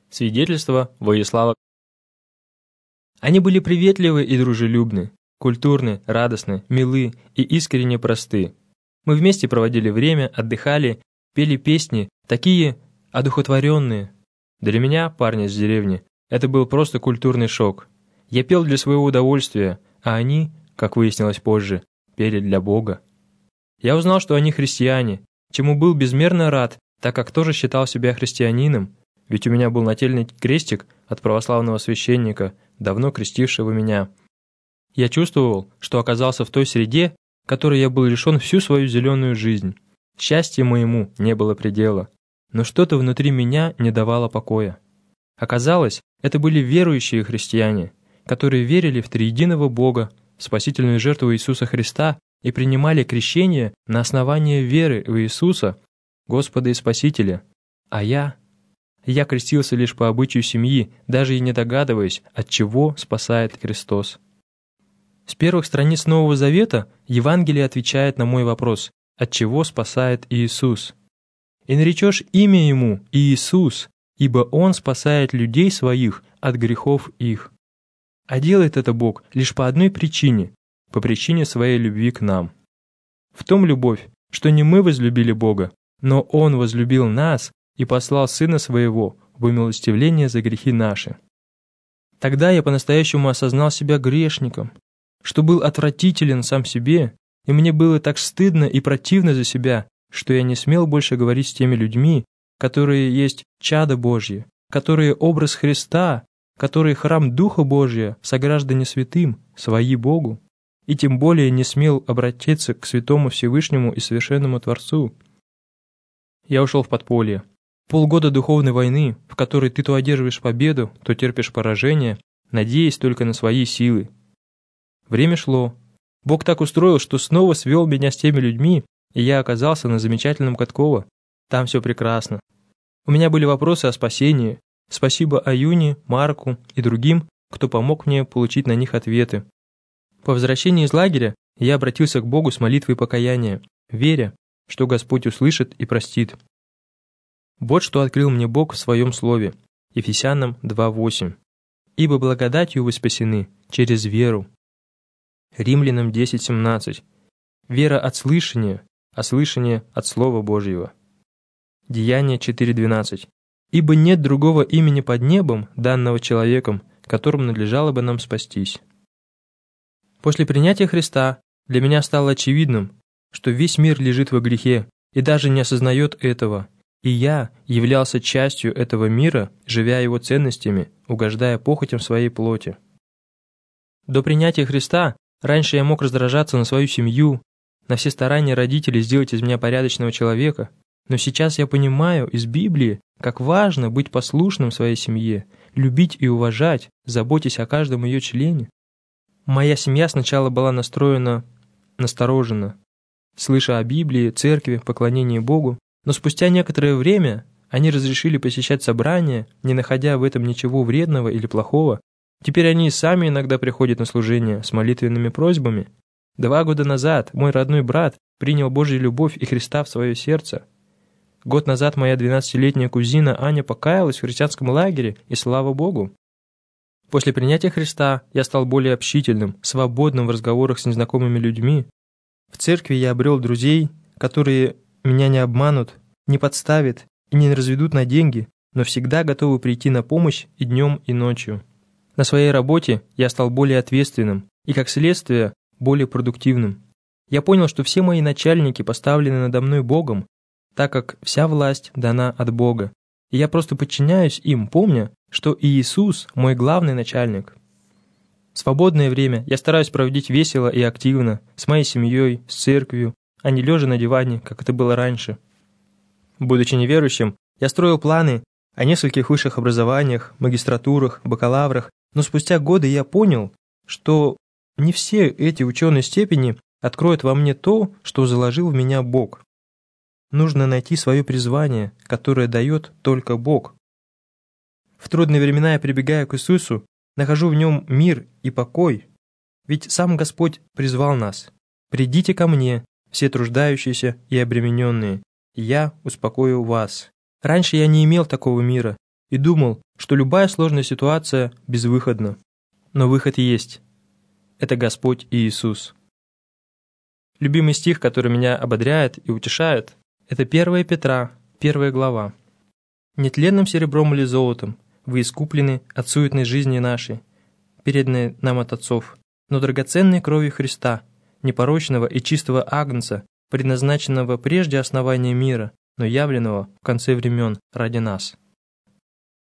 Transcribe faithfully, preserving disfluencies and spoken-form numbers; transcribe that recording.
Свидетельство Воислава. Они были приветливы и дружелюбны, культурны, радостны, милы и искренне просты. Мы вместе проводили время, отдыхали, пели песни, такие одухотворенные. Для меня, парня из деревни, это был просто культурный шок. Я пел для своего удовольствия, а они, как выяснилось позже, пели для Бога. Я узнал, что они христиане, чему был безмерно рад, так как тоже считал себя христианином, ведь у меня был нательный крестик от православного священника, давно крестившего меня. Я чувствовал, что оказался в той среде, которой я был лишен всю свою зеленую жизнь. Счастью моему не было предела, но что-то внутри меня не давало покоя. Оказалось, это были верующие христиане, которые верили в триединого Бога, в спасительную жертву Иисуса Христа и принимали крещение на основании веры в Иисуса, Господа и Спасителя. А я... Я крестился лишь по обычаю семьи, даже и не догадываясь, от чего спасает Христос. С первых страниц Нового Завета Евангелие отвечает на мой вопрос, от чего спасает Иисус. «И наречешь имя Ему Иисус, ибо Он спасает людей своих от грехов их». А делает это Бог лишь по одной причине, по причине своей любви к нам. В том любовь, что не мы возлюбили Бога, но Он возлюбил нас и послал Сына Своего в умилостивление за грехи наши. Тогда я по-настоящему осознал себя грешником, что был отвратителен сам себе, и мне было так стыдно и противно за себя, что я не смел больше говорить с теми людьми, которые есть чадо Божье, которые образ Христа, которые храм Духа Божия, сограждане святым, свои Богу, и тем более не смел обратиться к святому Всевышнему и совершенному Творцу. Я ушел в подполье. Полгода духовной войны, в которой ты то одерживаешь победу, то терпишь поражение, надеясь только на свои силы. Время шло. Бог так устроил, что снова свел меня с теми людьми, и я оказался на замечательном Катково. Там все прекрасно. У меня были вопросы о спасении. Спасибо Аюне, Марку и другим, кто помог мне получить на них ответы. По возвращении из лагеря я обратился к Богу с молитвой покаяния, веря, что Господь услышит и простит. Вот что открыл мне Бог в Своем Слове, Ефесянам два восемь. «Ибо благодатью вы спасены через веру». Римлянам десять семнадцать. «Вера от слышания, а слышание от Слова Божьего». Деяния четыре двенадцать. «Ибо нет другого имени под небом, данного человеком, которым надлежало бы нам спастись». После принятия Христа для меня стало очевидным, что весь мир лежит во грехе и даже не осознает этого, и я являлся частью этого мира, живя его ценностями, угождая похотям своей плоти. До принятия Христа раньше я мог раздражаться на свою семью, на все старания родителей сделать из меня порядочного человека, но сейчас я понимаю из Библии, как важно быть послушным своей семье, любить и уважать, заботясь о каждом ее члене. Моя семья сначала была настроена настороженно, слыша о Библии, церкви, поклонении Богу, но спустя некоторое время они разрешили посещать собрания, не находя в этом ничего вредного или плохого. Теперь они и сами иногда приходят на служение с молитвенными просьбами. Два года назад мой родной брат принял Божью любовь и Христа в свое сердце. Год назад моя двенадцатилетняя кузина Аня покаялась в христианском лагере, и слава Богу. После принятия Христа я стал более общительным, свободным в разговорах с незнакомыми людьми. В церкви я обрел друзей, которые меня не обманут, не подставят и не разведут на деньги, но всегда готовы прийти на помощь и днем, и ночью. На своей работе я стал более ответственным и, как следствие, более продуктивным. Я понял, что все мои начальники поставлены надо мной Богом, так как вся власть дана от Бога, и я просто подчиняюсь им, помня, что Иисус мой главный начальник. В свободное время я стараюсь проводить весело и активно, с моей семьей, с церковью, а не лежа на диване, как это было раньше. Будучи неверующим, я строил планы о нескольких высших образованиях, магистратурах, бакалаврах, но спустя годы я понял, что не все эти ученые степени откроют во мне то, что заложил в меня Бог. Нужно найти свое призвание, которое дает только Бог. В трудные времена я прибегаю к Иисусу, нахожу в Нем мир и покой, ведь сам Господь призвал нас. «Придите ко мне, все труждающиеся и обремененные, и я успокою вас». Раньше я не имел такого мира и думал, что любая сложная ситуация безвыходна. Но выход есть. Это Господь и Иисус. Любимый стих, который меня ободряет и утешает, это первое Петра, первая глава. «Нетленным серебром или золотом вы искуплены от суетной жизни нашей, переданной нам от отцов, но драгоценной кровью Христа, непорочного и чистого агнца, предназначенного прежде основания мира, но явленного в конце времен ради нас».